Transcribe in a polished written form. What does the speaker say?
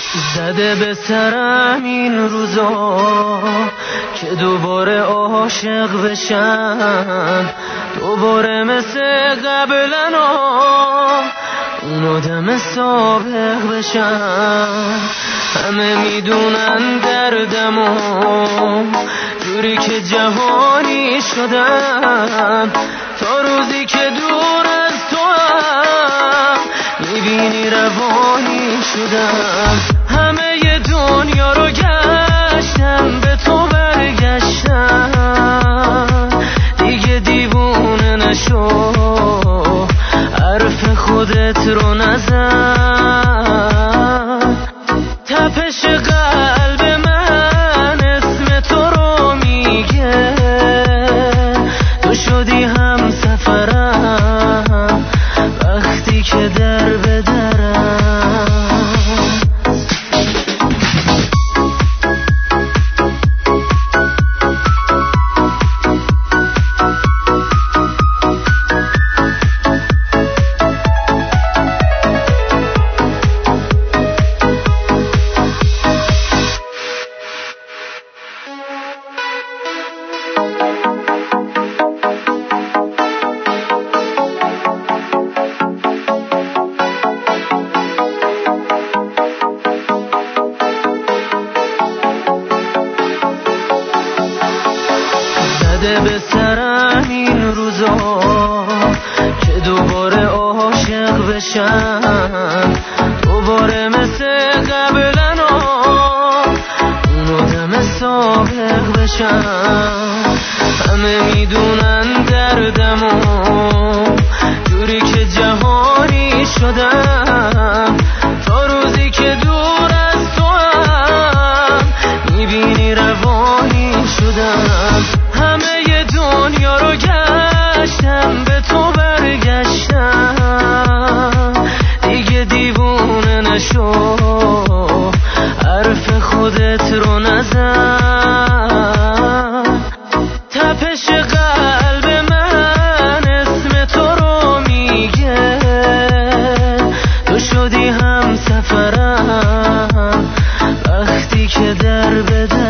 زده به سرم این روزا که دوباره عاشق بشم، دوباره مثل قبلنا اون آدم سابق بشم. همه میدونن دردمو جوری که جهانی شدم، تا روزی که دور از تو هم میبینی روانی شدم. همه ی دنیا رو گشتم به تو برگشتم، دیگه دیوونه نشو حرف خودت رو نزن. تپش قلب من اسم تو رو میگه، تو شدی هم سفرم وقتی که در به درم. زده به سرم این روزا که دوباره عاشق بشم، دوباره مثل قبلنا اون آدم سابق بشم. همه میدونن دردمو جوری که جهانی شدم، تا روزی که دور از تو هم میبینی روانی شدم. همه ی دنیا رو گشتم به تو برگشتم، دیگه دیوونه نشو حرف خودت رو نزن. تپش قلب من اسم تو رو میگه، تو شدی هم سفرم وقتی که در به در.